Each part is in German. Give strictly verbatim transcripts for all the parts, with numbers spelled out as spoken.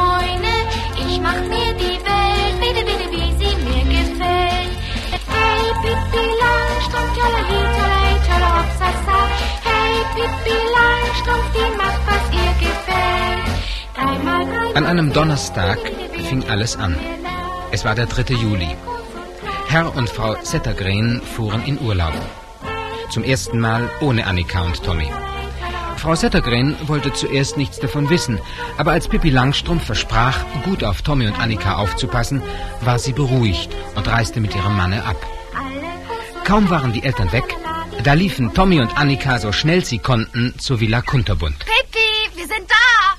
Zäune. Ich mach mir die Welt, bitte, bitte, wie sie mir gefällt. Hey, Pippi Langstrumpf, tschalali, tschalali, tschala, hopsasa. Hey, Pippi Langstrumpf, die macht, was ihr gefällt. Dreimal, dreimal, An einem Donnerstag fing alles an. Es war der dritte Juli. Herr und Frau Zettergren fuhren in Urlaub. Zum ersten Mal ohne Annika und Tommy. Frau Zettergren wollte zuerst nichts davon wissen, aber als Pippi Langstrumpf versprach, gut auf Tommy und Annika aufzupassen, war sie beruhigt und reiste mit ihrem Manne ab. Kaum waren die Eltern weg, da liefen Tommy und Annika so schnell sie konnten zur Villa Kunterbund. Pippi, wir sind da!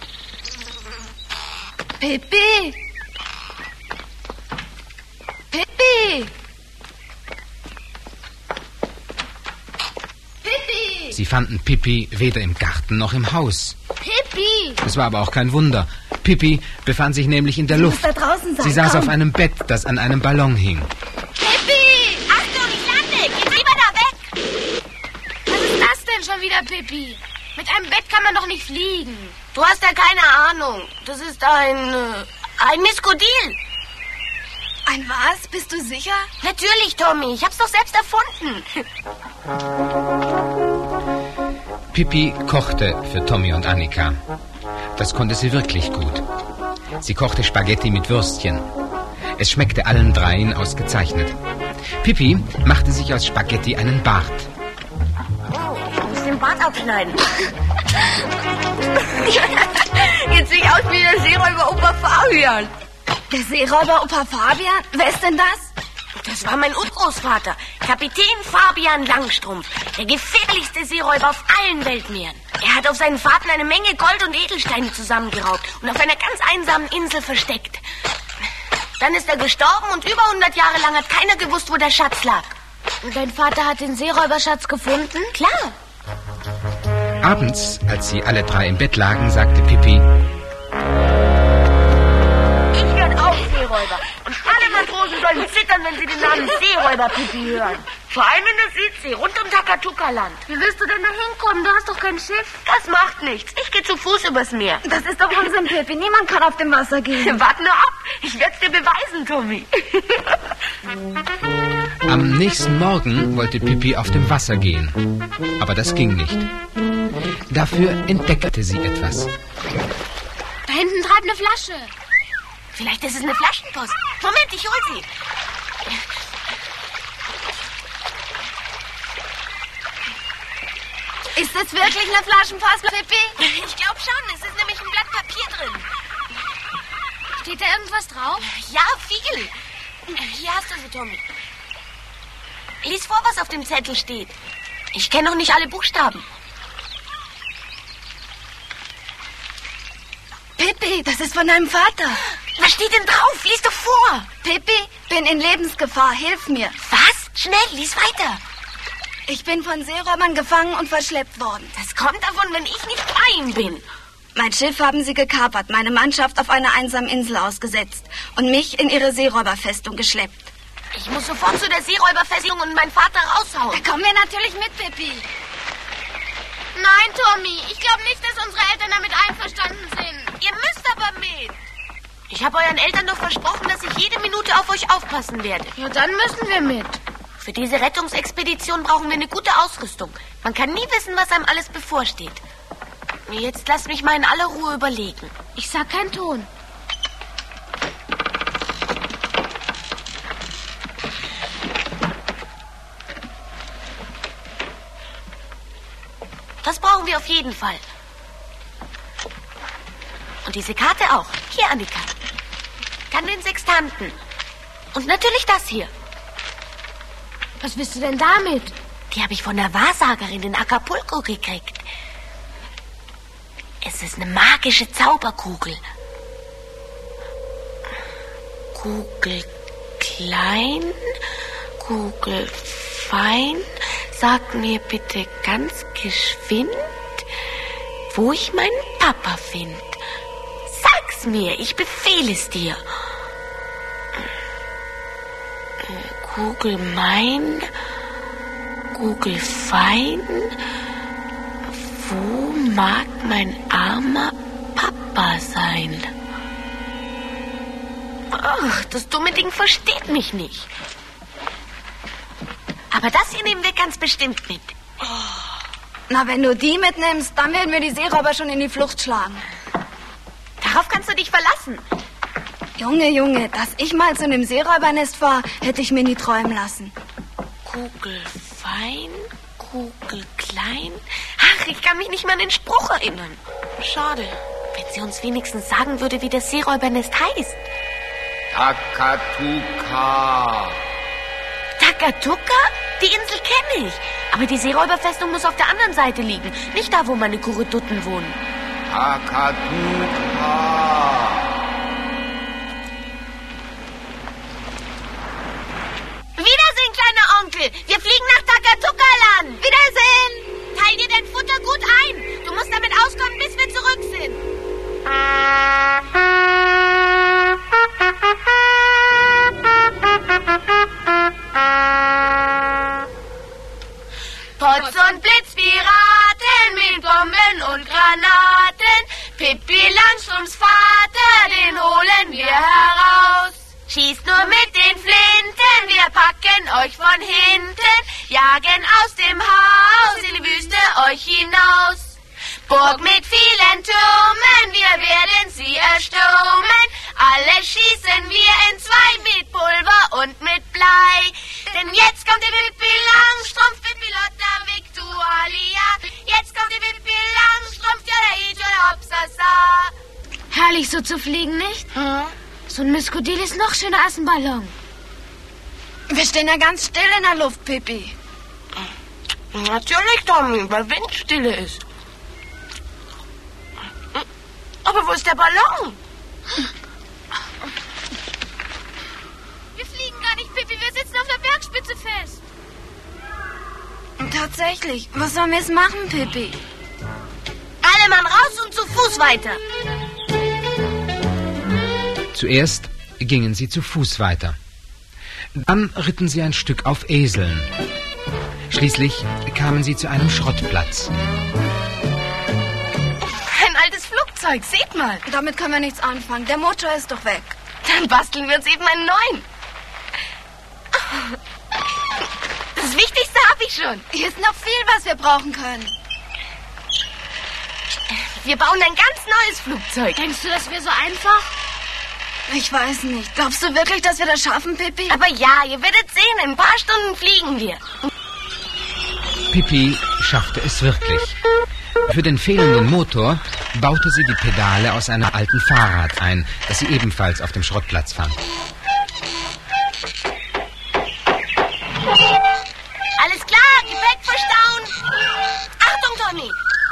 Pippi! Pippi! Pippi! Sie fanden Pippi weder im Garten noch im Haus. Pippi! Es war aber auch kein Wunder. Pippi befand sich nämlich in der Luft. muss da draußen sein. Sie saß Komm. auf einem Bett, das an einem Ballon hing. Pippi! Achtung, ich lande! Geht lieber da weg! Was ist das denn schon wieder, Pippi? Mit einem Bett kann man doch nicht fliegen. Du hast ja keine Ahnung. Das ist ein... Äh, ein Miskodil. Ein was? Bist du sicher? Natürlich, Tommy. Ich hab's doch selbst erfunden. Pippi kochte für Tommy und Annika. Das konnte sie wirklich gut. Sie kochte Spaghetti mit Würstchen. Es schmeckte allen dreien ausgezeichnet. Pippi machte sich aus Spaghetti einen Bart. Oh, ich muss den Bart abschneiden. Jetzt sehe ich aus wie der Seeräuber Opa Fabian. Der Seeräuber Opa Fabian? Wer ist denn das? Das war mein Urgroßvater, Kapitän Fabian Langstrumpf, der gefährlichste Seeräuber auf allen Weltmeeren. Er hat auf seinen Fahrten eine Menge Gold und Edelsteine zusammengeraubt und auf einer ganz einsamen Insel versteckt. Dann ist er gestorben und über hundert Jahre lang hat keiner gewusst, wo der Schatz lag. Und dein Vater hat den Seeräuberschatz gefunden? Klar. Abends, als sie alle drei im Bett lagen, sagte Pippi: Ich werde auch Seeräuber. Und alle Matrosen sollen zittern, wenn sie den Namen Seeräuber-Pippi hören. Vor allem in der Südsee, rund um Takatuka-Land. Wie willst du denn da hinkommen? Du hast doch kein Schiff. Das macht nichts. Ich gehe zu Fuß übers Meer. Das ist doch Unsinn, Pippi. Niemand kann auf dem Wasser gehen. Wart nur ab. Ich werde es dir beweisen, Tommy. Am nächsten Morgen wollte Pippi auf dem Wasser gehen. Aber das ging nicht. Dafür entdeckte sie etwas. Da hinten treibt eine Flasche. Vielleicht ist es eine Flaschenpost. Moment, ich hol sie. Ist das wirklich eine Flaschenpost, Pippi? Ich glaube schon. Es ist nämlich ein Blatt Papier drin. Steht da irgendwas drauf? Ja, viel. Hier hast du sie, Tommy. Lies vor, was auf dem Zettel steht. Ich kenne noch nicht alle Buchstaben. Pippi, das ist von deinem Vater. Was steht denn drauf? Lies doch vor. Pippi, bin in Lebensgefahr. Hilf mir. Was? Schnell, lies weiter. Ich bin von Seeräubern gefangen und verschleppt worden. Das kommt davon, wenn ich nicht bei ihm bin. Mein Schiff haben sie gekapert, meine Mannschaft auf einer einsamen Insel ausgesetzt und mich in ihre Seeräuberfestung geschleppt. Ich muss sofort zu der Seeräuberfestung und meinen Vater raushauen. Da kommen wir natürlich mit, Pippi. Nein, Tommy. Ich glaube nicht, dass unsere Eltern damit einverstanden sind. Ihr müsst aber mit. Ich habe euren Eltern doch versprochen, dass ich jede Minute auf euch aufpassen werde. Ja, dann müssen wir mit. Für diese Rettungsexpedition brauchen wir eine gute Ausrüstung. Man kann nie wissen, was einem alles bevorsteht. Jetzt lasst mich mal in aller Ruhe überlegen. Ich sag keinen Ton. Das brauchen wir auf jeden Fall. Und diese Karte auch. Hier, Annika. Dann den Sextanten. Und natürlich das hier. Was willst du denn damit? Die habe ich von der Wahrsagerin in Acapulco gekriegt. Es ist eine magische Zauberkugel. Kugel klein, Kugel fein. Sag mir bitte ganz geschwind, wo ich meinen Papa finde. Sag's mir, ich befehle es dir. Kugel mein, Kugel fein. Wo mag mein armer Papa sein? Ach, das dumme Ding versteht mich nicht. Aber das hier nehmen wir ganz bestimmt mit. Oh. Na, wenn du die mitnimmst, dann werden wir die Seeräuber schon in die Flucht schlagen. Darauf kannst du dich verlassen. Junge, Junge, dass ich mal zu einem Seeräubernest war, hätte ich mir nie träumen lassen. Kugelfein, kugelklein. Ach, ich kann mich nicht mehr an den Spruch erinnern. Schade. Wenn sie uns wenigstens sagen würde, wie das Seeräubernest heißt. Takatuka. Takatuka? Die Insel kenne ich. Aber die Seeräuberfestung muss auf der anderen Seite liegen. Nicht da, wo meine Kurudutten wohnen. Takatuka. Wiedersehen, kleiner Onkel. Wir fliegen nach Takatuka-Land. Wiedersehen. Teil dir dein Futter gut ein. Du musst damit auskommen, bis wir zurück sind. Potz und Blitzpiraten mit Bomben und Granaten. Pippi Langstrumpfs Vater, den holen wir heraus. Schießt nur mit den Flinten, wir packen euch von hinten. Jagen aus dem Haus in die Wüste euch hinaus. Burg mit vielen Türmen, wir werden sie erstürmen. Alle schießen wir entzwei mit Pulver und mit Blei. Denn jetzt kommt die Pippi Langstrumpf, Pippi Lotta Victualia. Jetzt kommt die Pippi Langstrumpf, Jada Hopsasa. Herrlich so zu fliegen, nicht? Hm? So ein Miskodil ist noch schöner als ein Ballon. Wir stehen ja ganz still in der Luft, Pippi. Natürlich, Tommy, weil Windstille ist. Aber wo ist der Ballon? Wir fliegen gar nicht, Pippi. Wir sitzen auf der Bergspitze fest. Tatsächlich. Was sollen wir jetzt machen, Pippi? Alle Mann raus und zu Fuß weiter. Zuerst gingen sie zu Fuß weiter. Dann ritten sie ein Stück auf Eseln. Schließlich kamen sie zu einem Schrottplatz. Ein altes Flugzeug, seht mal. Damit können wir nichts anfangen. Der Motor ist doch weg. Dann basteln wir uns eben einen neuen. Das Wichtigste habe ich schon. Hier ist noch viel, was wir brauchen können. Wir bauen ein ganz neues Flugzeug. Denkst du, das wäre so einfach? Ich weiß nicht. Glaubst du wirklich, dass wir das schaffen, Pippi? Aber ja, ihr werdet sehen, in ein paar Stunden fliegen wir. Pippi schaffte es wirklich. Für den fehlenden Motor baute sie die Pedale aus einem alten Fahrrad ein, das sie ebenfalls auf dem Schrottplatz fand. Alles klar, Gepäck verstauen. Achtung, Tommy.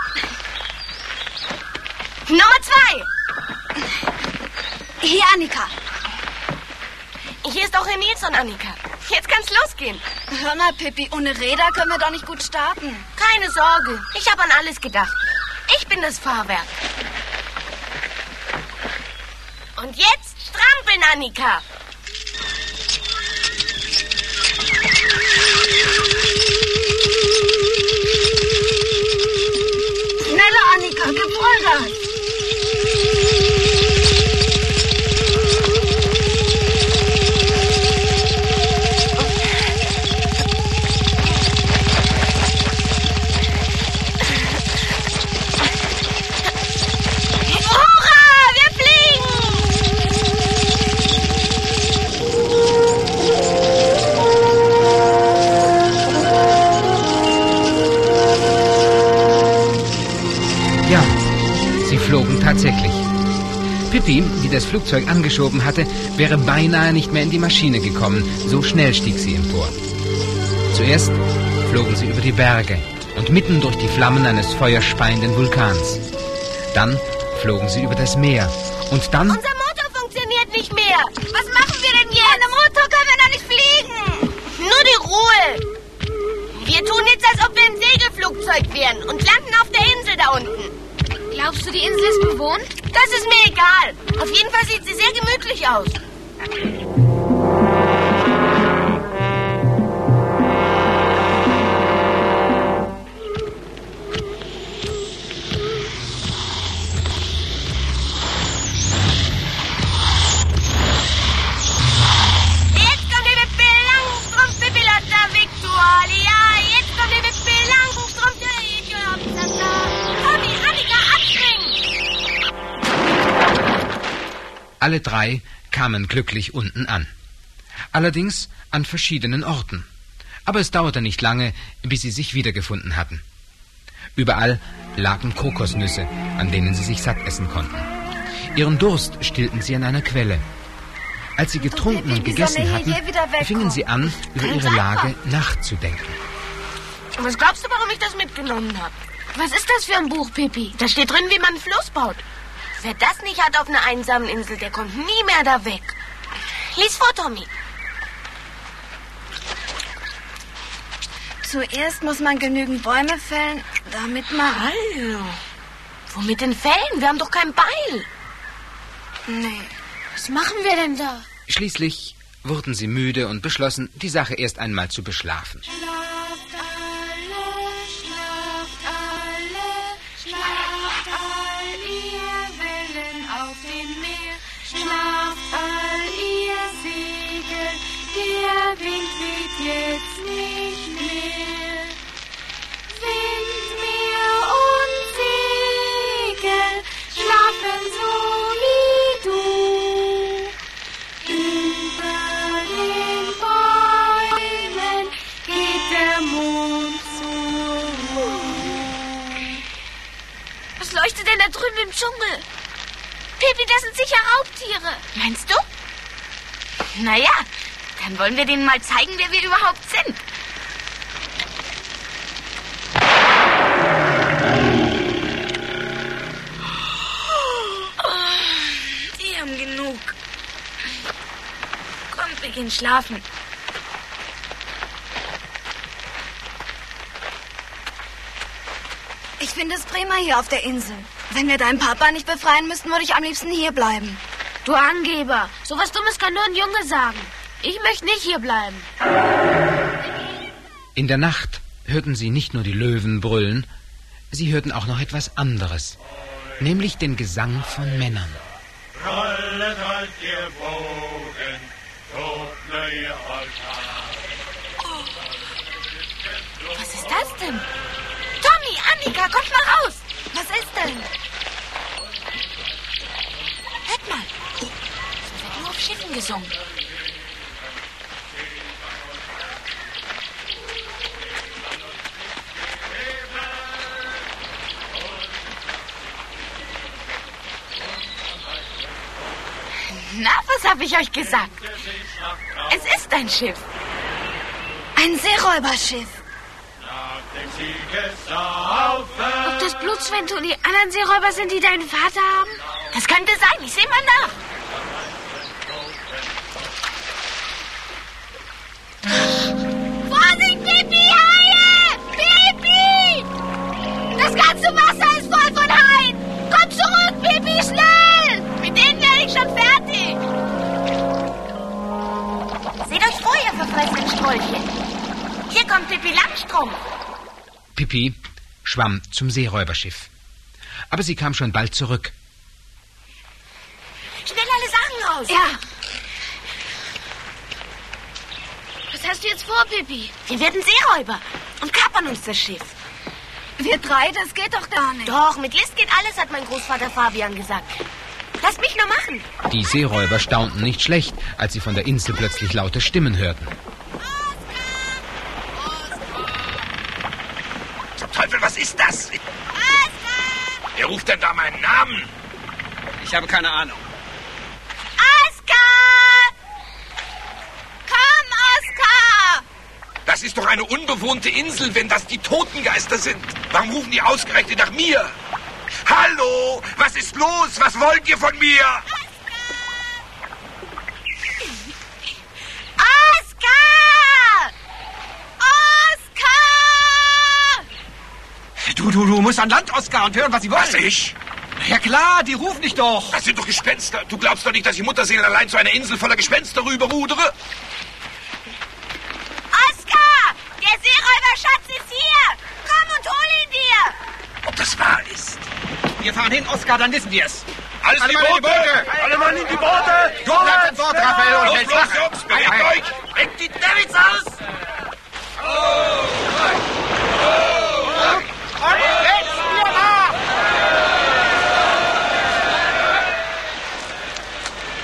Nummer zwei. Hier, Annika. Hier ist auch Herr Nilsson, Annika. Jetzt kann's losgehen. Hör mal, Pippi, ohne Räder können wir doch nicht gut starten. Keine Sorge, ich habe an alles gedacht. Ich bin das Fahrwerk. Und jetzt strampeln, Annika. Schneller, Annika, gib Vollgas. Tatsächlich. Pippi, die das Flugzeug angeschoben hatte, wäre beinahe nicht mehr in die Maschine gekommen. So schnell stieg sie empor. Zuerst flogen sie über die Berge und mitten durch die Flammen eines feuerspeienden Vulkans. Dann flogen sie über das Meer. Und dann... Unser Motor funktioniert nicht mehr. Was machen wir denn jetzt? Ohne Motor können wir doch nicht fliegen. Nur die Ruhe. Wir tun jetzt, als ob wir ein Segelflugzeug wären und landen auf der Insel da unten. Glaubst du, die Insel ist bewohnt? Das ist mir egal. Auf jeden Fall sieht sie sehr gemütlich aus. Alle drei kamen glücklich unten an. Allerdings an verschiedenen Orten. Aber es dauerte nicht lange, bis sie sich wiedergefunden hatten. Überall lagen Kokosnüsse, an denen sie sich satt essen konnten. Ihren Durst stillten sie an einer Quelle. Als sie getrunken und gegessen hatten, fingen sie an, über ihre Lage nachzudenken. Was glaubst du, warum ich das mitgenommen habe? Was ist das für ein Buch, Pippi? Da steht drin, wie man einen Fluss baut. Wer das nicht hat auf einer einsamen Insel, der kommt nie mehr da weg. Lies vor, Tommy. Zuerst muss man genügend Bäume fällen, damit man... Hallo. Womit denn fällen? Wir haben doch kein Beil. Nee. Was machen wir denn da? Schließlich wurden sie müde und beschlossen, die Sache erst einmal zu beschlafen. Schlaft alle, schlaft alle, schlaft all ihr Wellen auf dem Meer. Schlaft all ihr Segel, der Wind weht jetzt nicht mehr. Wind, Meer und Segel schlafen so wie du. Über den Bäumen geht der Mond zur Ruhe. Was leuchtet denn da drüben im Dschungel? Pippi, das sind sicher Raubtiere. Meinst du? Naja, dann wollen wir denen mal zeigen, wer wir überhaupt sind. Die haben genug. Kommt, wir gehen schlafen. Ich finde es prima hier auf der Insel. Wenn wir deinen Papa nicht befreien müssten, würde ich am liebsten hier bleiben. Du Angeber. So was Dummes kann nur ein Junge sagen. Ich möchte nicht hier bleiben. In der Nacht hörten sie nicht nur die Löwen brüllen, sie hörten auch noch etwas anderes, nämlich den Gesang von Männern. Rollet halt ihr Bogen, tobt ihr Altar. Was ist das denn? Tommy, Annika, kommt mal raus. Was ist denn? Hört mal. Das wird nur auf Schiffen gesungen. Na, was habe ich euch gesagt? Es ist ein Schiff. Ein Seeräuberschiff. Ob das Blutsvent und die anderen Seeräuber sind, die deinen Vater haben? Das könnte sein. Ich sehe mal nach. Vorsicht, Pippi, Haie! Pippi! Das ganze Wasser ist voll von Haien! Komm zurück, Pippi, schnell! Mit denen werde ich schon fertig! Seht euch vor, ihr verfressenen Strolche. Hier kommt Pippi Langstrumpf. Pippi schwamm zum Seeräuberschiff. Aber sie kam schon bald zurück. Schnell alle Sachen raus. Ja. Was hast du jetzt vor, Pippi? Wir werden Seeräuber und kapern uns das Schiff. Wir drei, das geht doch gar nicht. Doch, mit List geht alles, hat mein Großvater Fabian gesagt. Lasst mich nur machen. Die Seeräuber staunten nicht schlecht, als sie von der Insel plötzlich laute Stimmen hörten. Zum Teufel, was ist das? Oskar! Wer ruft denn da meinen Namen? Ich habe keine Ahnung. Oskar! Komm, Oskar! Das ist doch eine unbewohnte Insel, wenn das die Totengeister sind. Warum rufen die ausgerechnet nach mir? Hallo, was ist los? Was wollt ihr von mir? Oskar! Oskar! Du, du, du musst an Land, Oskar, und hören, was sie wollen. Was, ich? Ja klar, die rufen dich doch. Das sind doch Gespenster. Du glaubst doch nicht, dass ich Mutterseelen allein zu einer Insel voller Gespenster rüberrudere? Oskar! Der Seeräuberschatz ist hier! Komm und hol ihn dir! Ob das wahr ist? Wir fahren hin, Oskar, dann wissen wir es. Alles Alle in die Mann in die Boote! Boote! Alle Mann in die Boote! Du bleibst an Bord, Raphael, und Los, hältst los, Wache. Jungs, bewegt Ei, ei. euch! Weg die Devils aus! Und jetzt wir nach!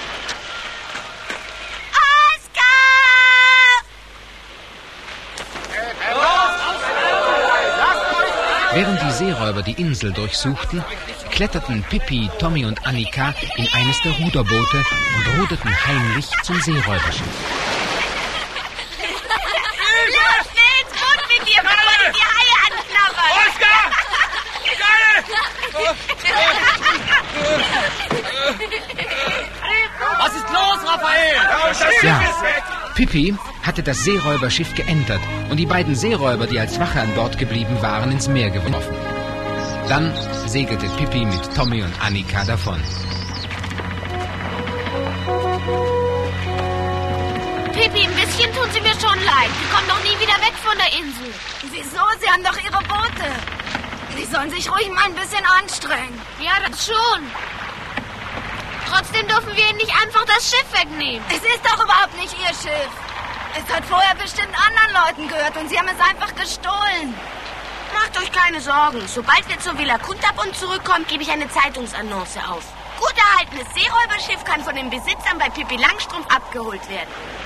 Während die Seeräuber die Insel durchsuchten, kletterten Pippi, Tommy und Annika in eines der Ruderboote und ruderten heimlich zum Seeräuberschiff. Los, Nils, gut mit dir, bevor die die Haie anknabbern. Oskar! Was ist los, Raphael? Ja, Pippi hatte das Seeräuberschiff geentert und die beiden Seeräuber, die als Wache an Bord geblieben waren, ins Meer geworfen. Dann segelte Pippi mit Tommy und Annika davon. Pippi, ein bisschen tun sie mir schon leid. Die kommen doch nie wieder weg von der Insel. Wieso? Sie haben doch ihre Boote. Sie sollen sich ruhig mal ein bisschen anstrengen. Ja, das schon. Trotzdem dürfen wir ihnen nicht einfach das Schiff wegnehmen. Es ist doch überhaupt nicht ihr Schiff. Es hat vorher bestimmt anderen Leuten gehört und sie haben es einfach gestohlen. Macht euch keine Sorgen. Sobald wir zur Villa Kuntab und zurückkommen, gebe ich eine Zeitungsannonce auf. Gut erhaltenes Seeräuberschiff kann von den Besitzern bei Pippi Langstrumpf abgeholt werden.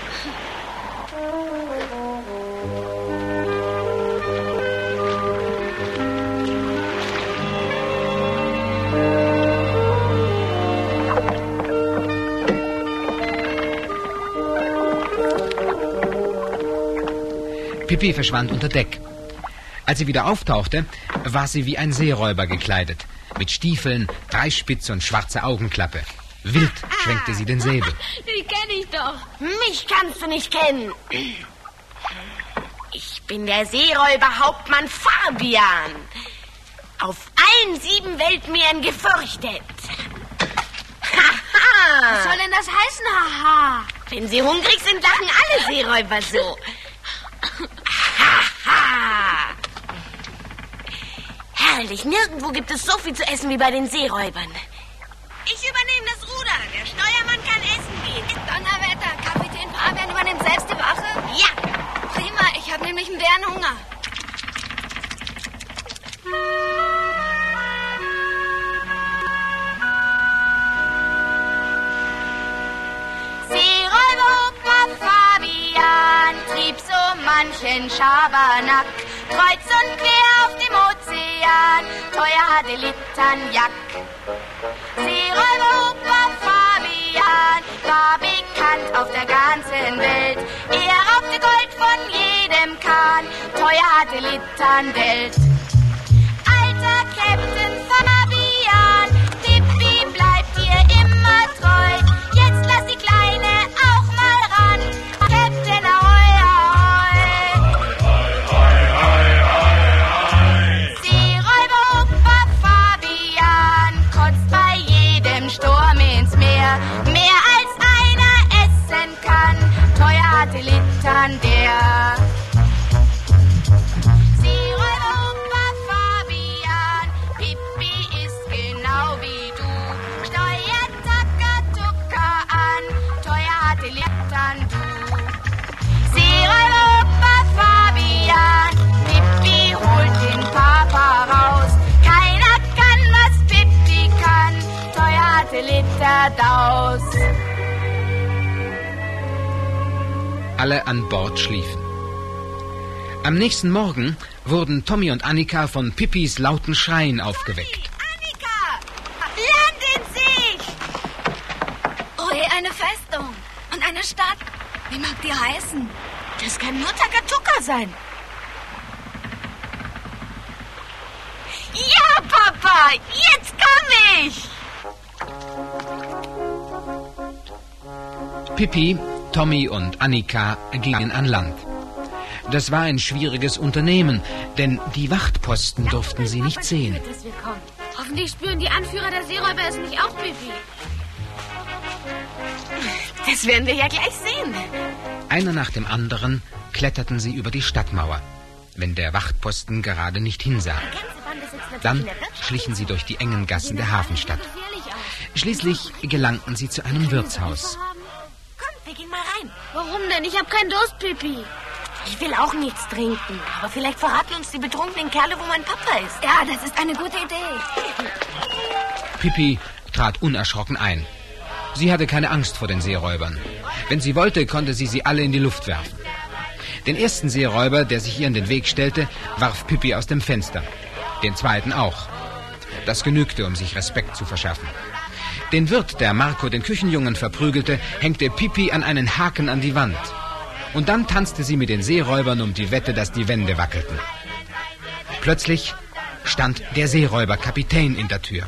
Pippi verschwand unter Deck. Als sie wieder auftauchte, war sie wie ein Seeräuber gekleidet. Mit Stiefeln, Dreispitze und schwarzer Augenklappe. Wild schwenkte sie den Säbel. Die kenne ich doch. Mich kannst du nicht kennen. Ich bin der Seeräuberhauptmann Fabian. Auf allen sieben Weltmeeren gefürchtet. Haha! Was soll denn das heißen, haha? Wenn sie hungrig sind, lachen alle Seeräuber so. Haha! Herrlich, nirgendwo gibt es so viel zu essen wie bei den Seeräubern. Ich übernehme das Ruder. Der Steuermann kann essen gehen. Donnerwetter, Kapitän Fabian übernimmt selbst die Wache? Ja. Prima, ich habe nämlich einen Bärenhunger. Seeräuber Fabian trieb so manchen Schabernack. Kreuz und quer auf dem Ozean, teuer hatte Litternjack. Seeräuber Fabian war bekannt auf der ganzen Welt. Er raubte Gold von jedem Kahn, teuer hatte Litternwelt. Alter Captain Fabian, Pippi bleibt dir immer treu. Jetzt lass die Kleine auch mal ran, Captain ahoi ahoi. Seeräuber Fabian kotzt bei jedem Sturm ins Meer. Mehr als einer essen kann, teuer hatte Littern der. Seeräuber Fabian, Pippi ist genau wie du. Steuert Takatuka an, teuer hatte Littern du. Seeräuber Fabian, Pippi holt den Papa raus. Keiner kann, was Pippi kann, teuer hatte Litterdaus. Alle an Bord schliefen. Am nächsten Morgen wurden Tommy und Annika von Pippis lauten Schreien aufgeweckt. Annika, Land in Sicht! Oh, hey, eine Festung und eine Stadt. Wie mag die heißen? Das kann nur Takatuka sein. Ja, Papa, jetzt komm ich! Pippi, Tommy und Annika gingen an Land. Das war ein schwieriges Unternehmen, denn die Wachtposten durften sie nicht sehen. Dass wir kommen. Hoffentlich spüren die Anführer der Seeräuber es nicht auch, Pippi. Das werden wir ja gleich sehen. Einer nach dem anderen kletterten sie über die Stadtmauer, wenn der Wachtposten gerade nicht hinsah. Dann schlichen sie durch die engen Gassen der Hafenstadt. Schließlich gelangten sie zu einem Wirtshaus. Komm, wir gehen mal rein. Warum denn? Ich habe keinen Durst, Pippi. Ich will auch nichts trinken, aber vielleicht verraten uns die betrunkenen Kerle, wo mein Papa ist. Ja, das ist eine gute Idee. Pippi trat unerschrocken ein. Sie hatte keine Angst vor den Seeräubern. Wenn sie wollte, konnte sie sie alle in die Luft werfen. Den ersten Seeräuber, der sich ihr in den Weg stellte, warf Pippi aus dem Fenster. den zweiten auch. Das genügte, um sich Respekt zu verschaffen. Den Wirt, der Marco den Küchenjungen verprügelte, hängte Pippi an einen Haken an die Wand. Und dann tanzte sie mit den Seeräubern um die Wette, dass die Wände wackelten. Plötzlich stand der Seeräuberkapitän in der Tür.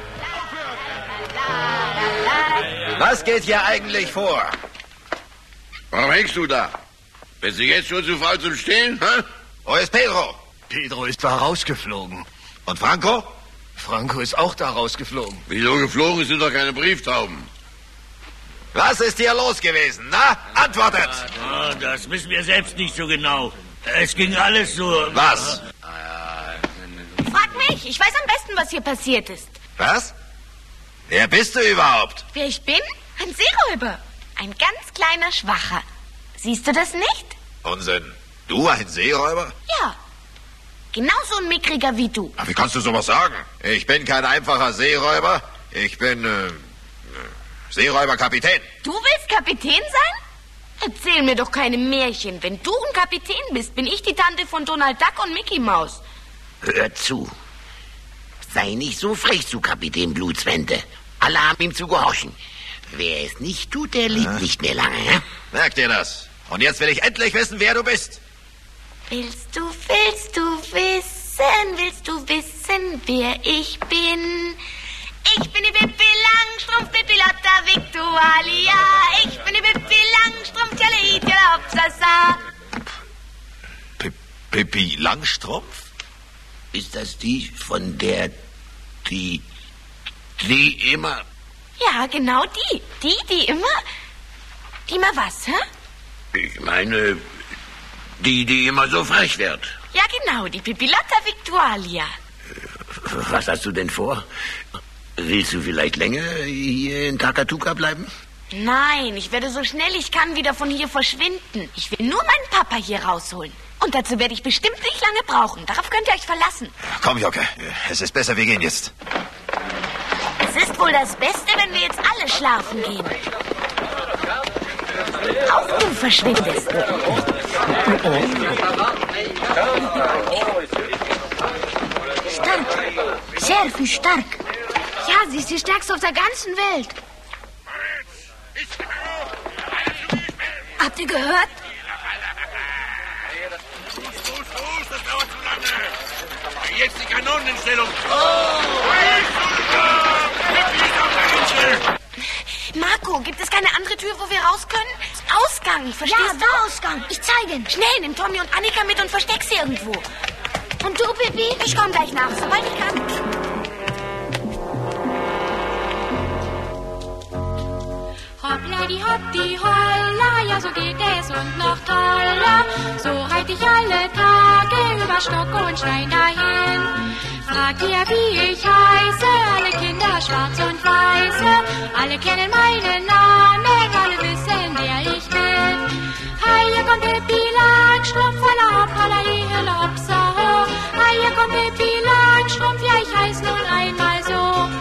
Was geht hier eigentlich vor? Warum hängst du da? Bist du jetzt schon zu faul zum Stehen? Hä? Wo ist Pedro? Pedro ist da rausgeflogen. Und Franco? Franco ist auch da rausgeflogen. Wieso geflogen sind doch keine Brieftauben? Was ist hier los gewesen, na? Antwortet! Oh, das wissen wir selbst nicht so genau. Es ging alles so... Was? Frag mich, ich weiß am besten, was hier passiert ist. Was? Wer bist du überhaupt? Wer ich bin? Ein Seeräuber. Ein ganz kleiner Schwacher. Siehst du das nicht? Unsinn. Du ein Seeräuber? Ja. Genauso ein Mickriger wie du. Ach, wie kannst du sowas sagen? Ich bin kein einfacher Seeräuber. Ich bin, äh, Seeräuberkapitän. Du willst Kapitän sein? Erzähl mir doch keine Märchen. Wenn du ein Kapitän bist, bin ich die Tante von Donald Duck und Mickey Maus. Hör zu. Sei nicht so frech zu Kapitän Blutswente. Alle haben ihm zu gehorchen. Wer es nicht tut, der lebt ja. nicht mehr lange. Ja? Merk dir das. Und jetzt will ich endlich wissen, wer du bist. Willst du, willst du wissen, willst du wissen, wer ich bin? Ich bin die Pippi Langstrumpf, Pippi Lotta Victualia. Ich bin die Pippi Langstrumpf, tjalla hi, tjalla hopsasa. Pippi Langstrumpf? Ist das die, von der, die, die immer... Ja, genau die. Die, die immer... Die immer was, hä? Ich meine, die, die immer so frech wird. Ja, genau, die Pippi Lotta Victualia. Was hast du denn vor? Willst du vielleicht länger hier in Takatuka bleiben? Nein, ich werde so schnell ich kann wieder von hier verschwinden. Ich will nur meinen Papa hier rausholen. Und dazu werde ich bestimmt nicht lange brauchen. Darauf könnt ihr euch verlassen. Komm, Jocke. Es ist besser, wir gehen jetzt. Es ist wohl das Beste, wenn wir jetzt alle schlafen gehen. Auch du verschwindest. Stark. Sehr viel stark. Ja, sie ist die stärkste auf der ganzen Welt. Habt ihr gehört? Das dauert zu lange. Jetzt die Kanonen in Stellung. Marco, gibt es keine andere Tür, wo wir raus können? Ausgang, verstehst ja, du? Ja, Ausgang. Ich zeige ihn. Schnell, nimm Tommy und Annika mit und versteck sie irgendwo. Und du, Pippi? Ich komm gleich nach, sobald ich kann. Hoppla, hoppdi, holla, ja, so geht es und noch toller. So reit ich alle Tage über Stock und Stein dahin. Fragt ihr, wie ich heiße, alle Kinder schwarz und weiße. Alle kennen meinen Namen, alle wissen, wer ich bin. Hi, hier kommt Pippi Langstrumpf, holla hopp, holla hi, holla hopsa ho. Hi, hier kommt Pippi Langstrumpf, ja, ich heiß nun einmal so.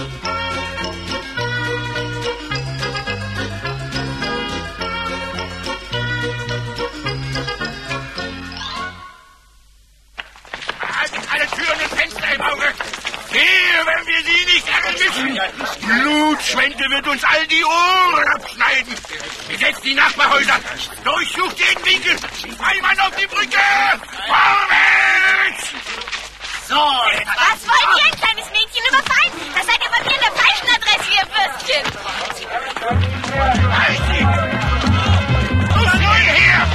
Hier, wenn wir sie nicht erwischen. Blutschwänze wird uns all die Ohren abschneiden. Besetzt die Nachbarhäuser. Durchsucht jeden Winkel. Zwei Mann auf die Brücke. Vorwärts! So, was wollt ihr, ein kleines Mädchen überfallen? Das seid ihr bei mir in der falschen Adresse, ihr Würstchen. Richtig. Los, Leute, her!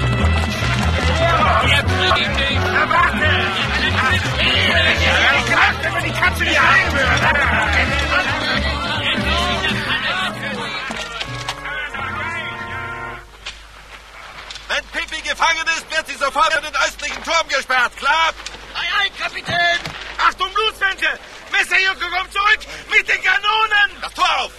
Wir kriegen dich. Na, warte. Ich dachte, wenn die Katze hier einhört. Wenn Pippi gefangen ist, wird sie sofort in den östlichen Turm gesperrt. Klar? Ei, ei, Kapitän! Achtung, Blutswände! Messerjocke kommt zurück mit den Kanonen! Das Tor auf!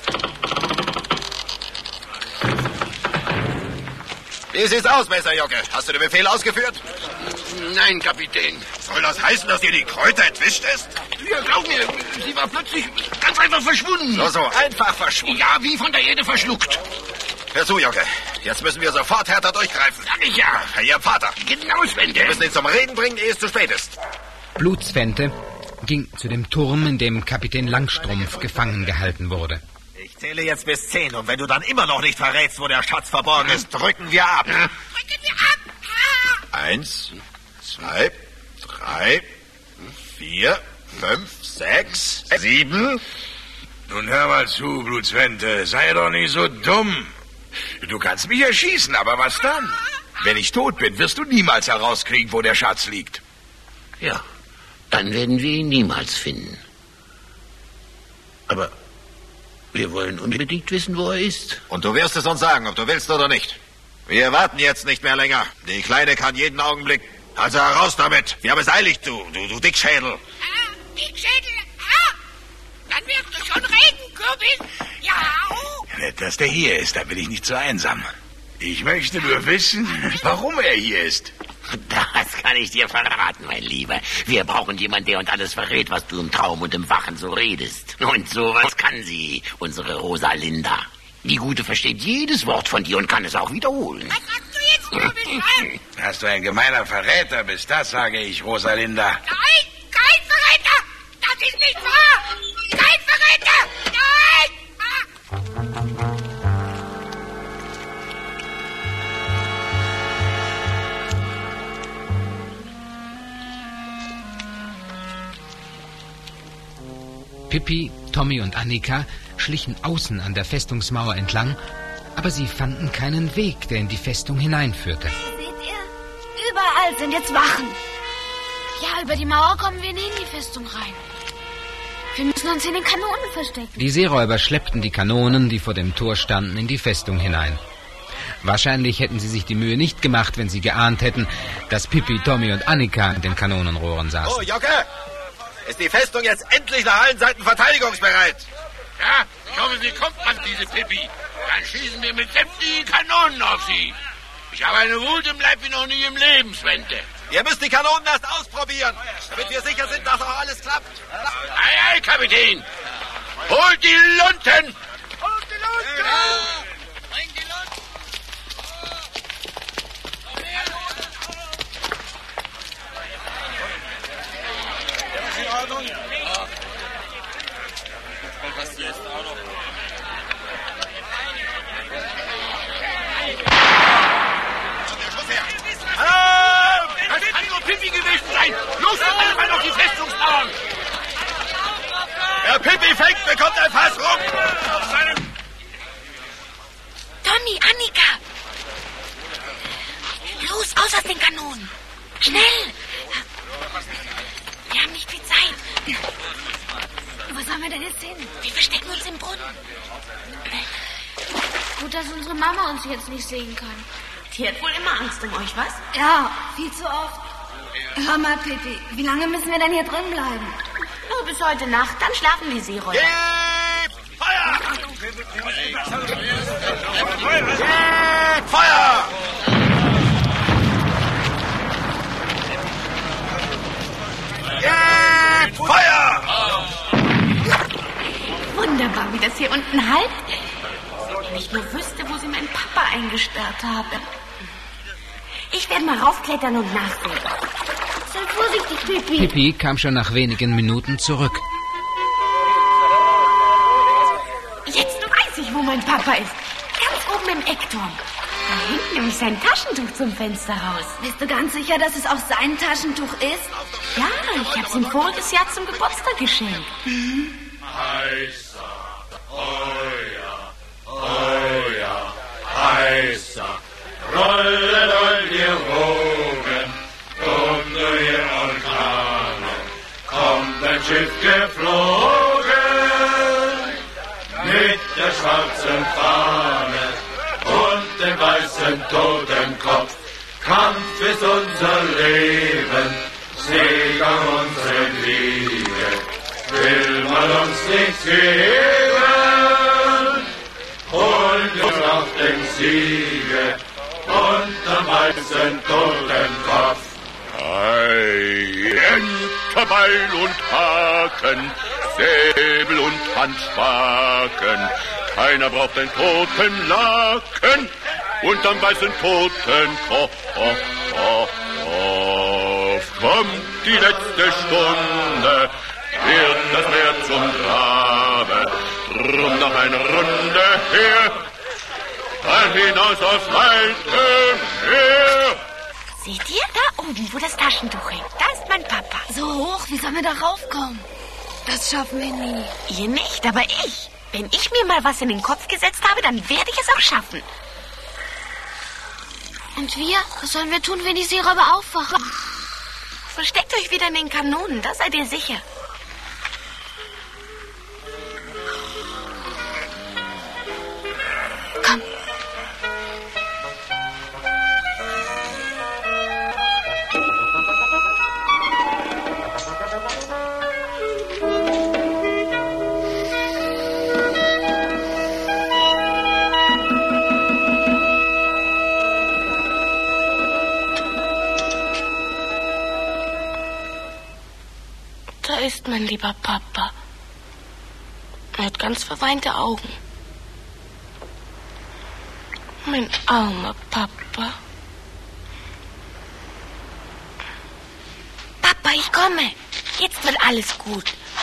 Wie sieht's aus, Messerjocke? Hast du den Befehl ausgeführt? Nein, Kapitän. Soll das heißen, dass dir die Kräuter entwischt ist? Ja, glaub mir, sie war plötzlich ganz einfach verschwunden. So, so, einfach verschwunden. Ja, wie von der Erde verschluckt. Hör zu, Jocke. Jetzt müssen wir sofort härter durchgreifen. Sag ich ja. Herr Ihr Vater. Genau, Svende. Wir müssen ihn zum Reden bringen, ehe es zu spät ist. Blutsvente ging zu dem Turm, in dem Kapitän Langstrumpf gefangen gehalten wurde. Ich zähle jetzt bis zehn und wenn du dann immer noch nicht verrätst, wo der Schatz verborgen ist, drücken wir ab. Drücken wir ab. Eins, zwei, drei, vier, fünf, sechs, sieben. Nun hör mal zu, Blutsvente, sei doch nicht so dumm. Du kannst mich erschießen, aber was dann? Wenn ich tot bin, wirst du niemals herauskriegen, wo der Schatz liegt. Ja, dann werden wir ihn niemals finden. Aber wir wollen unbedingt wissen, wo er ist. Und du wirst es uns sagen, ob du willst oder nicht. Wir warten jetzt nicht mehr länger. Die Kleine kann jeden Augenblick. Also heraus damit. Wir haben es eilig, du, du, du Dickschädel. Ah, Dickschädel. Ah, dann wirst du schon reden, Kürbis. Ja. Nett, dass der hier ist, da bin ich nicht so einsam. Ich möchte nur wissen, warum er hier ist. Das kann ich dir verraten, mein Lieber. Wir brauchen jemanden, der uns alles verrät, was du im Traum und im Wachen so redest. Und sowas kann sie, unsere Rosalinda. Die Gute versteht jedes Wort von dir und kann es auch wiederholen. Was sagst du jetzt, Kürbis? Dass du ein gemeiner Verräter bist, das sage ich, Rosalinda. Nein, kein Verräter! Das ist nicht wahr! Kein Verräter! Nein! Ah. Pippi, Tommy und Annika schlichen außen an der Festungsmauer entlang, aber sie fanden keinen Weg, der in die Festung hineinführte. Seht ihr? Überall sind jetzt Wachen. Ja, über die Mauer kommen wir nie in die Festung rein. Wir müssen uns in den Kanonen verstecken. Die Seeräuber schleppten die Kanonen, die vor dem Tor standen, in die Festung hinein. Wahrscheinlich hätten sie sich die Mühe nicht gemacht, wenn sie geahnt hätten, dass Pippi, Tommy und Annika in den Kanonenrohren saßen. Oh, Jocke! Ist die Festung jetzt endlich nach allen Seiten verteidigungsbereit? Ja, ich hoffe, sie kommt an diese Pippi. Dann schießen wir mit sämtlichen Kanonen auf sie. Ich habe eine Wut im Leib wie noch nie im Leben, Svente. Ihr müsst die Kanonen erst ausprobieren, damit wir sicher sind, dass auch alles klappt. Ei, ei, Kapitän! Holt die Lunten! Holt die Lunten! Ja. Bring die Lunten! In Ordnung? Was jetzt auch noch? Hallo! Das kann nur Pippi gewesen sein! Los, alle mal auf die Festungsmauern! Wer Pippi fängt, bekommt ein Fass rum! Auf seinem... Tommy, Annika! Los, aus aus den Kanonen! Schnell! Wir haben nicht viel Zeit. Wo sollen wir denn jetzt hin? Wir verstecken uns im Brunnen. Gut, dass unsere Mama uns jetzt nicht sehen kann. Die hat wohl immer Angst um euch, was? Ja, viel zu oft. Hör mal, Pippi, wie lange müssen wir denn hier drin bleiben? Nur bis heute Nacht, dann schlafen die Seeräuber. Gebt Feuer! Gebt Feuer! Gebt Feuer! Wunderbar, wie das hier unten halt. Wenn ich nur wüsste, wo sie meinen Papa eingesperrt haben. Ich werde mal raufklettern und nachsehen. Sei vorsichtig, Pippi. Pippi kam schon nach wenigen Minuten zurück. Jetzt weiß ich, wo mein Papa ist. Ganz oben im Eckturm. Da hängt nämlich sein Taschentuch zum Fenster raus. Bist du ganz sicher, dass es auch sein Taschentuch ist? Ja, ich habe es ihm voriges Jahr zum Geburtstag geschenkt. Mhm. Heißer, euer, euer, heißer, rollet all ihr Wogen, kommt nur ihr Orkane, kommt ein Schiff geflogen, mit der schwarzen Fahne und dem weißen Totenkopf. Kampf ist unser Leben, Segen unsere Liebe, will man uns nichts geben, holen wir uns auf den Siege unterm weißen Totenkopf. Ei, Enterbeil und Haken, Säbel und Handspaken, keiner braucht den toten Laken unterm weißen Totenkopf. Kommt die letzte Stunde, wird das Meer zum Grabe. Drum noch eine Runde her, dann hinaus aufs weite Meer. Seht ihr? Da oben, wo das Taschentuch hängt. Da ist mein Papa. So hoch, wie sollen wir da raufkommen? Das schaffen wir nie. Ihr nicht, aber ich. Wenn ich mir mal was in den Kopf gesetzt habe, dann werde ich es auch schaffen. Und wir? Was sollen wir tun, wenn die Seeräuber aufwachen? Versteckt euch wieder in den Kanonen, da seid ihr sicher. Komm. Da ist mein lieber Papa. Er hat ganz verweinte Augen. Mein armer Papa. Papa, ich komme. Jetzt wird alles gut.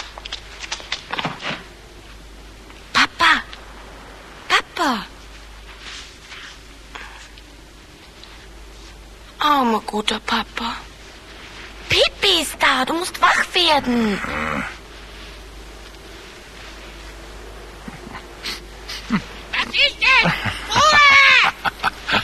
Papa. Papa. Armer, guter Papa. Pippi ist da. Du musst wach werden. Was ist denn? Ruhe!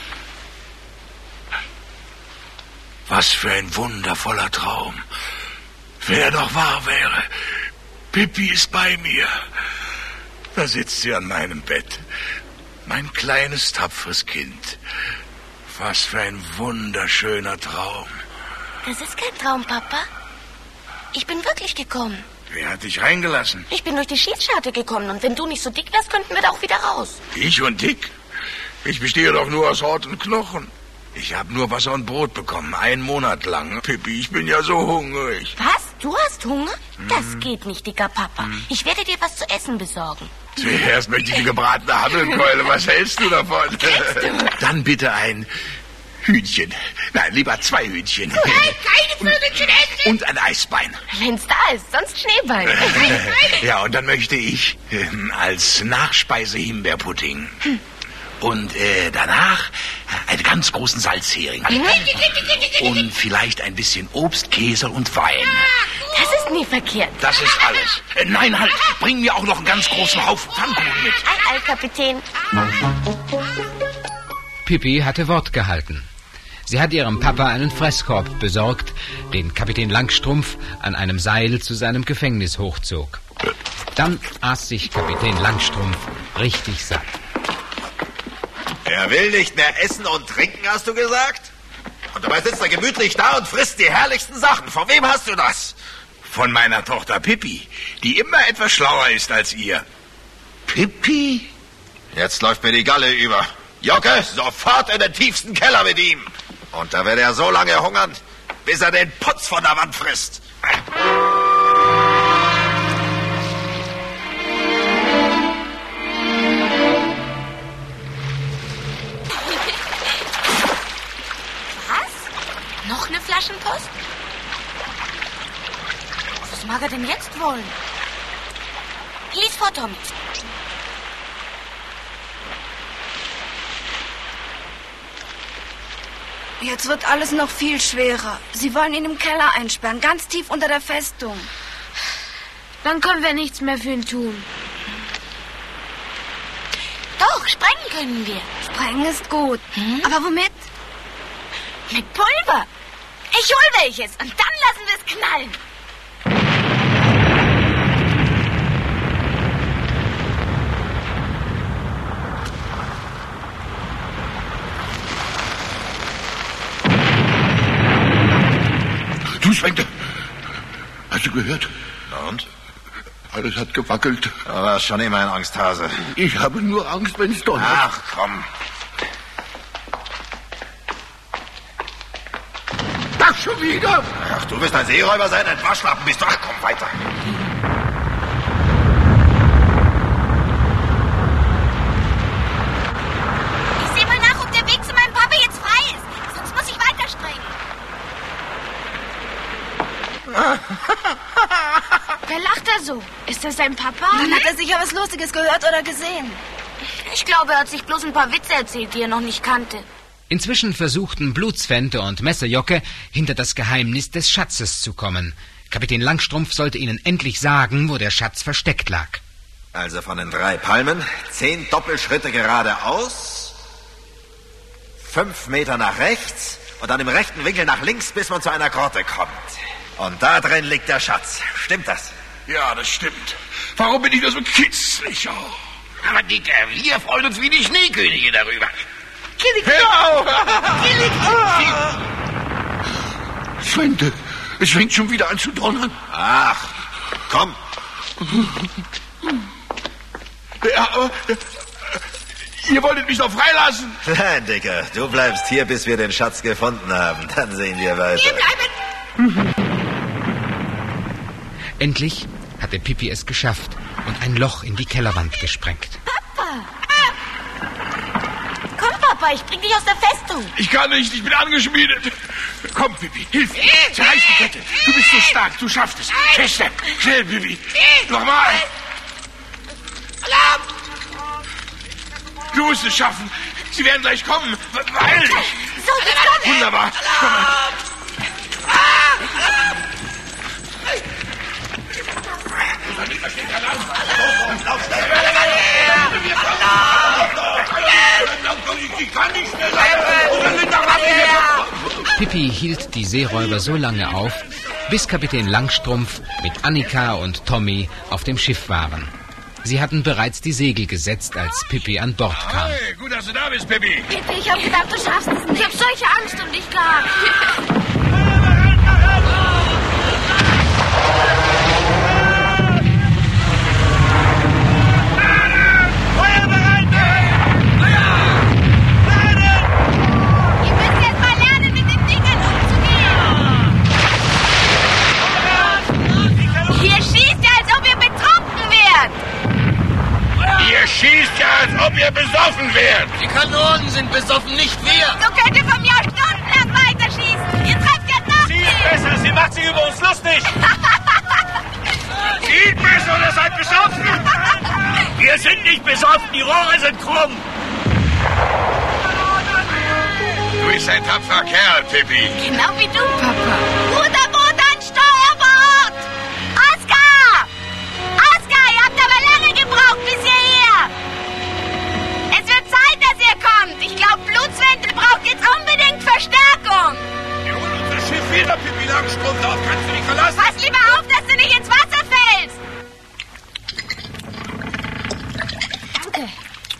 Was für ein wundervoller Traum. Wenn er doch wahr wäre. Pippi ist bei mir. Da sitzt sie an meinem Bett. Mein kleines, tapferes Kind. Was für ein wunderschöner Traum. Das ist kein Traum, Papa. Ich bin wirklich gekommen. Wer hat dich reingelassen? Ich bin durch die Schießscharte gekommen und wenn du nicht so dick wärst, könnten wir da auch wieder raus. Ich und dick? Ich bestehe doch nur aus Haut und Knochen. Ich habe nur Wasser und Brot bekommen, einen Monat lang. Pippi, ich bin ja so hungrig. Was? Du hast Hunger? Hm. Das geht nicht, dicker Papa. Hm. Ich werde dir was zu essen besorgen. Zuerst möchte ich die gebratene Hammelkeule. Was hältst du davon? Du? Dann bitte ein Hühnchen. Nein, lieber zwei Hühnchen. Du willst keine Vögelchen essen? Und ein Eisbein. Wenn's da ist, sonst Schneebein. Ja, und dann möchte ich äh, als Nachspeise Himbeerpudding. Hm. Und äh, danach einen ganz großen Salzhering. Und vielleicht ein bisschen Obst, Käse und Wein. Das ist nie verkehrt. Das ist alles. Äh, nein, halt. Bring mir auch noch einen ganz großen Haufen Pfannkuchen mit. Ein Ei, Kapitän. Pippi hatte Wort gehalten. Sie hat ihrem Papa einen Fresskorb besorgt, den Kapitän Langstrumpf an einem Seil zu seinem Gefängnis hochzog. Dann aß sich Kapitän Langstrumpf richtig satt. Er will nicht mehr essen und trinken, hast du gesagt? Und dabei sitzt er gemütlich da und frisst die herrlichsten Sachen. Von wem hast du das? Von meiner Tochter Pippi, die immer etwas schlauer ist als ihr. Pippi? Jetzt läuft mir die Galle über. Jocke, sofort in den tiefsten Keller mit ihm. Und da wird er so lange hungern, bis er den Putz von der Wand frisst. Noch eine Flaschenpost? Was mag er denn jetzt wollen? Lies vor, Tommy. Jetzt wird alles noch viel schwerer. Sie wollen ihn im Keller einsperren, ganz tief unter der Festung. Dann können wir nichts mehr für ihn tun. Doch, sprengen können wir. Sprengen ist gut. Hm? Aber womit? Mit Pulver. Ich hol welches und dann lassen wir es knallen. Du, Schwenke, hast du gehört? Und? Alles hat gewackelt. Du warst schon immer ein Angsthase. Ich habe nur Angst, wenn es donnert. Ach, komm. Ach, schon wieder? Ach, du wirst ein Seeräuber sein, ein Waschlappen bist du. Ach, komm, weiter. Ich sehe mal nach, ob der Weg zu meinem Papa jetzt frei ist. Sonst muss ich weiterspringen. Ist das sein Papa? Dann hat er sicher was Lustiges gehört oder gesehen. Ich glaube, er hat sich bloß ein paar Witze erzählt, die er noch nicht kannte. Inzwischen versuchten Blutsvente und Messerjocke, hinter das Geheimnis des Schatzes zu kommen. Kapitän Langstrumpf sollte ihnen endlich sagen, wo der Schatz versteckt lag. Also von den drei Palmen, zehn Doppelschritte geradeaus, fünf Meter nach rechts und dann im rechten Winkel nach links, bis man zu einer Grotte kommt. Und da drin liegt der Schatz. Stimmt das? Ja, das stimmt. Warum bin ich nur so kitzlig? Oh. Aber Dicker, wir freuen uns wie die Schneekönige darüber. Genau! Svente, es fängt schon wieder an zu donnern. Ach, komm. Ja, aber, äh, ihr wolltet mich doch freilassen. Nein, Dicker, du bleibst hier, bis wir den Schatz gefunden haben. Dann sehen wir weiter. Wir bleiben... Endlich hatte Pippi es geschafft und ein Loch in die Kellerwand gesprengt. Papa! Komm, Papa, ich bring dich aus der Festung. Ich kann nicht, ich bin angeschmiedet. Komm, Pippi, hilf mir. Zerreiß die Kette. Du bist so stark, du schaffst es. Fester, schnell, Pippi. Nochmal. Alarm! Du musst es schaffen. Sie werden gleich kommen. Beeil dich. So, jetzt komm. Wunderbar. Komm mal. Pippi hielt die Seeräuber so lange auf, bis Kapitän Langstrumpf mit Annika und Tommy auf dem Schiff waren. Sie hatten bereits die Segel gesetzt, als Pippi an Bord kam. Hey, gut, dass du da bist, Pippi. Pippi, ich hab gedacht, du schaffst es nicht. Ich hab solche Angst um dich gehabt. Schießt ja, als ob ihr besoffen wärt. Die Kanonen sind besoffen, nicht wir. So könnt ihr von mir auch stundenlang weiterschießen. Ihr trefft ja noch Sie ist besser, sie macht sich über uns lustig. Sieht besser oder seid besoffen. Wir sind nicht besoffen, die Rohre sind krumm. Du bist ein tapferer Kerl, Pippi. Genau wie du, Papa. Ruderboot an Steuerbord! Oskar! Oskar, ihr habt aber lange gebraucht bis hierher. Es wird Zeit, dass ihr kommt. Ich glaube, Blutsvente braucht jetzt unbedingt Verstärkung. Wir holen unser Schiff wieder, Pippi Langstrumpf. Darauf kannst du dich verlassen. Pass lieber auf, dass du nicht ins Wasser fällst. Danke.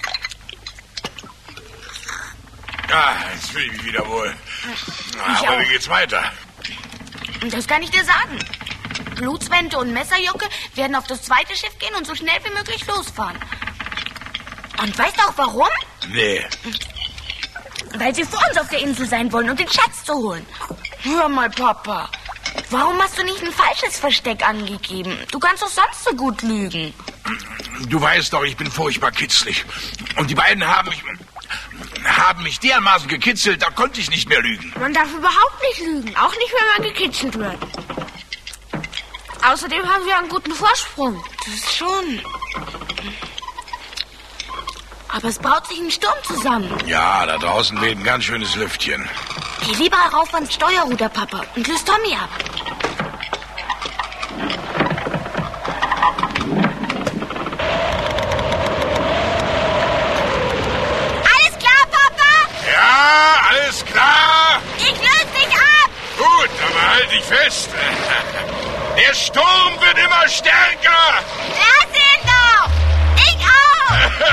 Ja, jetzt fühle ich mich wieder wohl. Na, aber auch. wie geht's weiter? Das kann ich dir sagen. Blutsvente und Messerjocke werden auf das zweite Schiff gehen und so schnell wie möglich losfahren. Und weißt du auch warum? Nee. Weil sie vor uns auf der Insel sein wollen und den Schatz zu holen. Hör mal, Papa. Warum hast du nicht ein falsches Versteck angegeben? Du kannst doch sonst so gut lügen. Du weißt doch, ich bin furchtbar kitzlig. Und die beiden haben mich, haben mich dermaßen gekitzelt, da konnte ich nicht mehr lügen. Man darf überhaupt nicht lügen. Auch nicht, wenn man gekitzelt wird. Außerdem haben wir einen guten Vorsprung. Das schon. Aber es braut sich ein Sturm zusammen. Ja, da draußen weht ein ganz schönes Lüftchen. Geh lieber rauf ans Steuerruder, Papa, und löst Tommy ab. Alles klar, Papa? Ja, alles klar. Ich löse dich ab. Gut, aber halt dich fest. Der Sturm wird immer stärker. Lass ihn doch. Ich auch.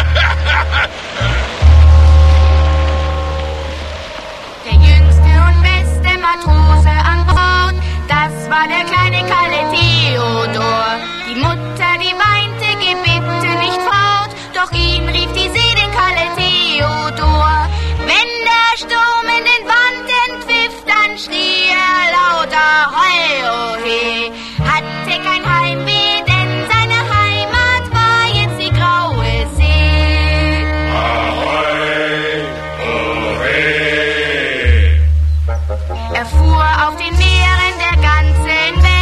Der jüngste und beste Matrose an Bord, das war der kleine Kalle Theodor. Die Mutter, die weinte, geh bitte nicht fort, doch ihn rief die See den Kalle Theodor. Wenn der Sturm in den Wand entpfiff, dann schrie er lauter Hoi, oh he, hatte kein Heimweh, denn seine Heimat war jetzt die graue See. Ahoi, oh he. Er fuhr auf den Meeren der ganzen Welt.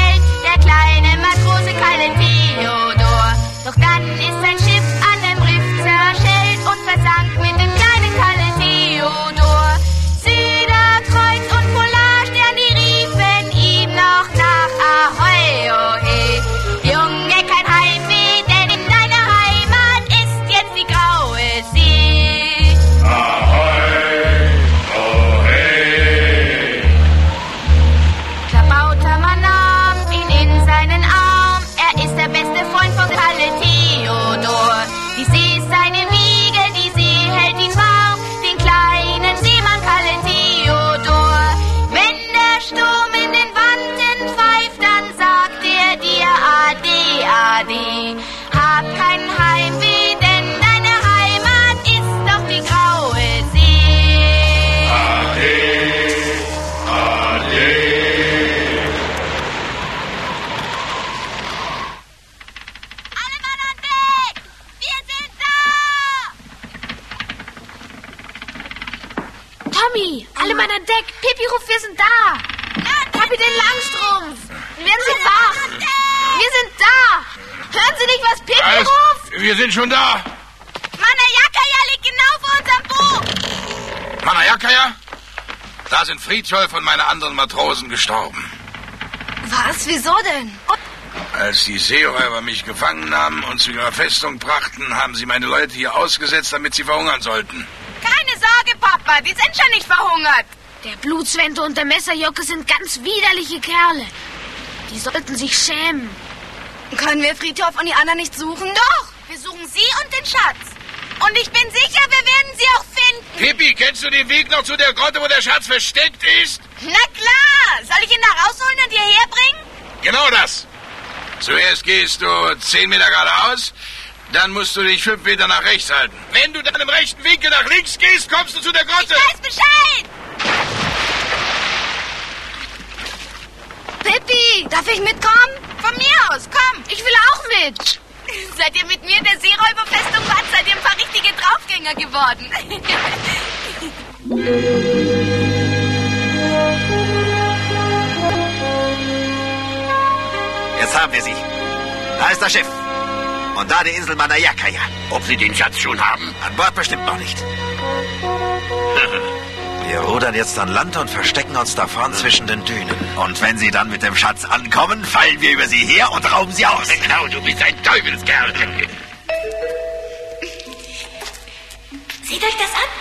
Tommy, alle Mann an Deck. Pippi ruft, wir sind da. Kapitän Langstrumpf, werden Sie wach. Wir sind da. Hören Sie nicht, was Pippi Alles, ruft? wir sind schon da. Manayakaya liegt genau vor unserem Boot. Manayakaya? Da sind Fridtjof und meine anderen Matrosen gestorben. Was? Wieso denn? Als die Seeräuber mich gefangen nahmen und zu ihrer Festung brachten, haben sie meine Leute hier ausgesetzt, damit sie verhungern sollten. Keine Sorge, Papa, die sind schon nicht verhungert. Der Blutswente und der Messerjocke sind ganz widerliche Kerle. Die sollten sich schämen. Können wir Fridtjof und die anderen nicht suchen? Doch, wir suchen sie und den Schatz. Und ich bin sicher, wir werden sie auch finden. Pippi, kennst du den Weg noch zu der Grotte, wo der Schatz versteckt ist? Na klar. Soll ich ihn da rausholen und hierher bringen? Genau das. Zuerst gehst du zehn Meter geradeaus, dann musst du dich fünf Meter nach rechts halten. Wenn du dann im rechten Winkel nach links gehst, kommst du zu der Grotte. Ich weiß Bescheid. Pippi, darf ich mitkommen? Von mir aus, komm. Ich will auch mit. Seit ihr mit mir in der Seeräuberfestung wart, seid ihr ein paar richtige Draufgänger geworden. Jetzt haben wir sie. Da ist das Schiff. Und da die Insel Manayakaya. Ob Sie den Schatz schon haben? An Bord bestimmt noch nicht. Wir rudern jetzt an Land und verstecken uns da vorn zwischen den Dünen. Und wenn Sie dann mit dem Schatz ankommen, fallen wir über Sie her und rauben Sie aus. Genau, du bist ein Teufelskerl. Seht euch das an.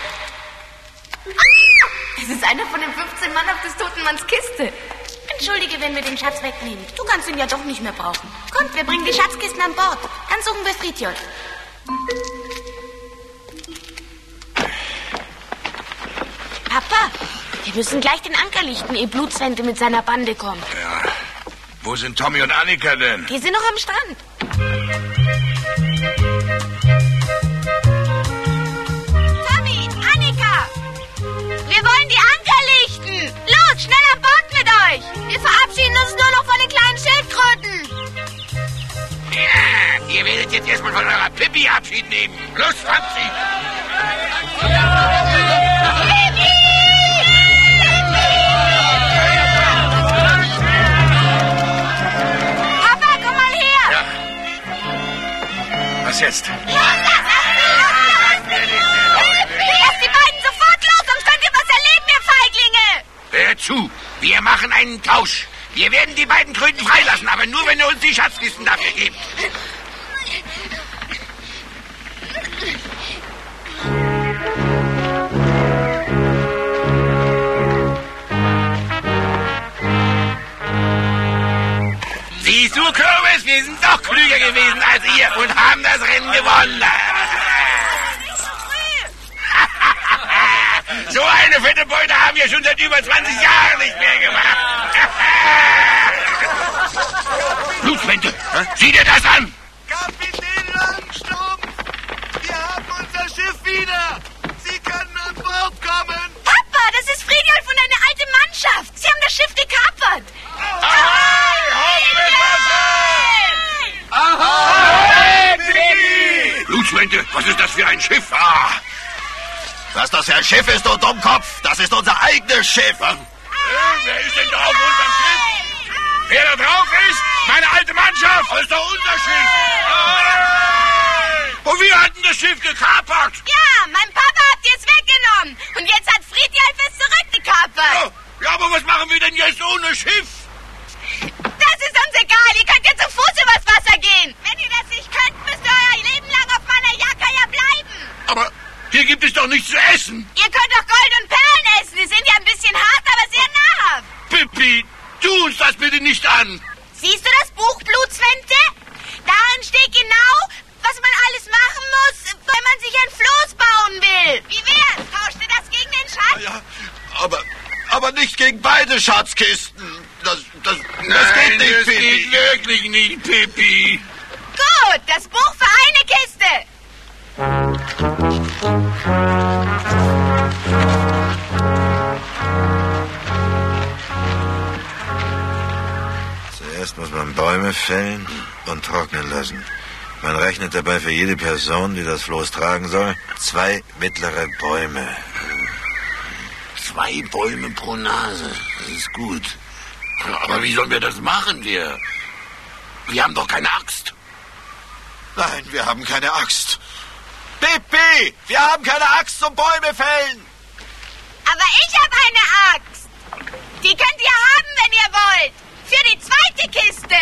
Das ist einer von den fünfzehn Mann auf des toten Manns Kiste. Entschuldige, wenn wir den Schatz wegnehmen. Du kannst ihn ja doch nicht mehr brauchen. Kommt, wir bringen die Schatzkisten an Bord. Dann suchen wir Fridtjof. Papa, wir müssen gleich den Anker lichten, ehe Blutswente mit seiner Bande kommt. Ja. Wo sind Tommy und Annika denn? Die sind noch am Strand. Tommy, Annika, wir wollen die Anker lichten. Los, schnell an Bord mit euch. Wir verabschieden uns nur noch von den kleinen Schildkröten. Ja, ihr werdet jetzt erstmal von eurer Pippi Abschied nehmen. Los, fangt sie! Papa, komm mal her! Ja. Was jetzt? Los, lass die beiden sofort los, sonst könnt ihr was erleben, ihr Feiglinge! Hör zu, wir machen einen Tausch. Wir werden die beiden Kröten freilassen, aber nur, wenn ihr uns die Schatzkisten dafür gebt. Siehst du, Kürbis, wir sind doch klüger gewesen als ihr und haben das Rennen gewonnen. So eine fette Beute haben wir schon seit über zwanzig Jahren nicht mehr gemacht. Blutswente, sieh dir das an! Kapitän Langstrumpf, wir haben unser Schiff wieder. Sie können an Bord kommen. Papa, das ist Fridtjof und eine alte Mannschaft. Sie haben das Schiff gekapert. Ahoi, Ahoi, Pippi! Blutswente, was ist das für ein Schiff? Ah. Was das für ein Schiff ist, du Dummkopf, das ist unser eigenes Schiff. Äh, wer ist denn da auf unserem Schiff? Wer da drauf ist? Meine alte Mannschaft! Das ist doch unser Schiff! Hey! Und wir hatten das Schiff gekapert! Ja, mein Papa hat es weggenommen. Und jetzt hat Fridtjof es zurückgekapert. Ja, ja, aber was machen wir denn jetzt ohne Schiff? Das ist uns egal. Ihr könnt ja zu Fuß übers Wasser gehen. Wenn ihr das nicht könnt, müsst ihr euer Leben lang auf Manayakaya bleiben. Aber hier gibt es doch nichts zu essen. Ihr könnt doch Gold und Perlen essen. Die sind ja ein bisschen hart, aber sehr nahrhaft. Pippi, tu uns das bitte nicht an. Siehst du das Buch Blutswente? Darin steht genau, was man alles machen muss, wenn man sich ein Floß bauen will. Wie wär's? Tauscht ihr das gegen den Schatz? Ja, aber, aber nicht gegen beide Schatzkisten. Das, das, das Nein, geht nicht, das Pippi. geht wirklich nicht, Pippi. Gut, das Buch für eine Kiste. Zuerst muss man Bäume fällen und trocknen lassen. Man rechnet dabei für jede Person, die das Floß tragen soll, zwei mittlere Bäume. Zwei Bäume pro Nase. Das ist gut. Aber wie sollen wir das machen? Wir, wir haben doch keine Axt. Nein, wir haben keine Axt. Pippi, wir haben keine Axt zum Bäume fällen. Aber ich habe eine Axt. Die könnt ihr haben, wenn ihr wollt. Für die zweite Kiste.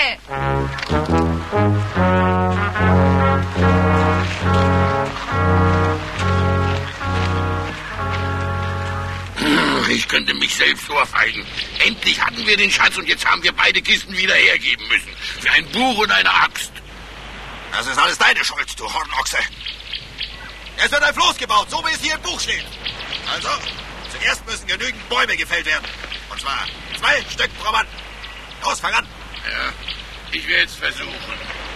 Ich könnte mich selbst ohrfeigen. Endlich hatten wir den Schatz und jetzt haben wir beide Kisten wieder hergeben müssen. Für ein Buch und eine Axt. Das ist alles deine Schuld, du Hornochse. Es wird ein Floß gebaut, so wie es hier im Buch steht. Also, zuerst müssen genügend Bäume gefällt werden. Und zwar zwei Stück pro Mann. Los, fang an. Ja, ich werde es versuchen.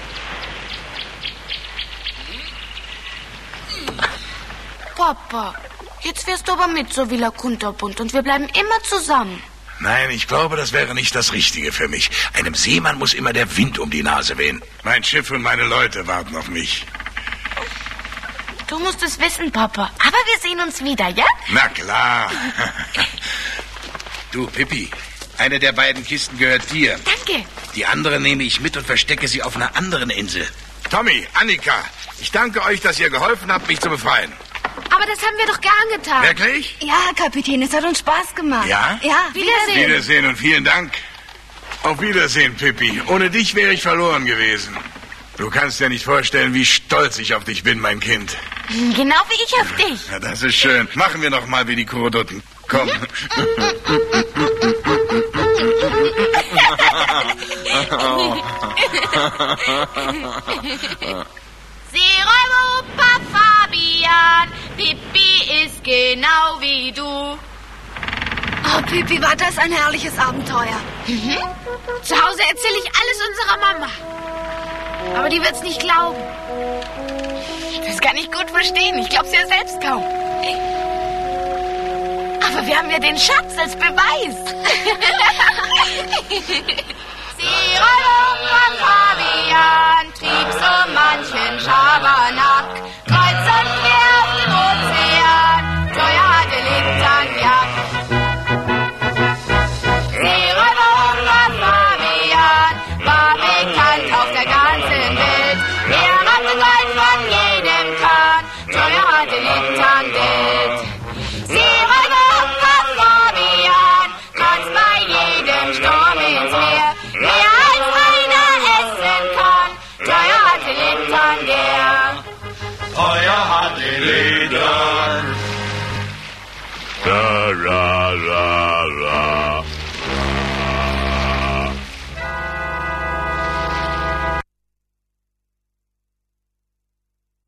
Papa, jetzt fährst du aber mit zur Villa Kunterbund und wir bleiben immer zusammen. Nein, ich glaube, das wäre nicht das Richtige für mich. Einem Seemann muss immer der Wind um die Nase wehen. Mein Schiff und meine Leute warten auf mich. Du musst es wissen, Papa. Aber wir sehen uns wieder, ja? Na klar. Du, Pippi, eine der beiden Kisten gehört dir. Danke. Die andere nehme ich mit und verstecke sie auf einer anderen Insel. Tommy, Annika, ich danke euch, dass ihr geholfen habt, mich zu befreien. Aber das haben wir doch gern getan. Wirklich? Ja, Kapitän, es hat uns Spaß gemacht. Ja? Ja, Wiedersehen. Wiedersehen und vielen Dank. Auf Wiedersehen, Pippi. Ohne dich wäre ich verloren gewesen. Du kannst dir nicht vorstellen, wie stolz ich auf dich bin, mein Kind. Genau wie ich auf dich. Ja, das ist schön. Machen wir noch mal wie die Kurodutten. Komm. Seeräuber Fabian, Pippi ist genau wie du. Oh, Pippi, war das ein herrliches Abenteuer. Mhm. Zu Hause erzähle ich alles unserer Mama. Aber die wird's nicht glauben. Das kann ich gut verstehen. Ich glaub's ja selbst kaum. Aber wir haben ja den Schatz als Beweis. Seeräuber Fabian trieb so manchen Schabernack. Kreuz und quer auf dem Ozean, teuer hatte Linternjagd. Seeräuber Fabian war bekannt auf der ganzen Welt. Er hatte Gold von jedem Kahn, teuer hatte Linterngeld. Seeräuber Fabian tanzt bei jedem Sturm ins Meer. Mehr als einer essen kann, teuer hatte Linterngeld. Teuer hatte Lintern. Da, da, da.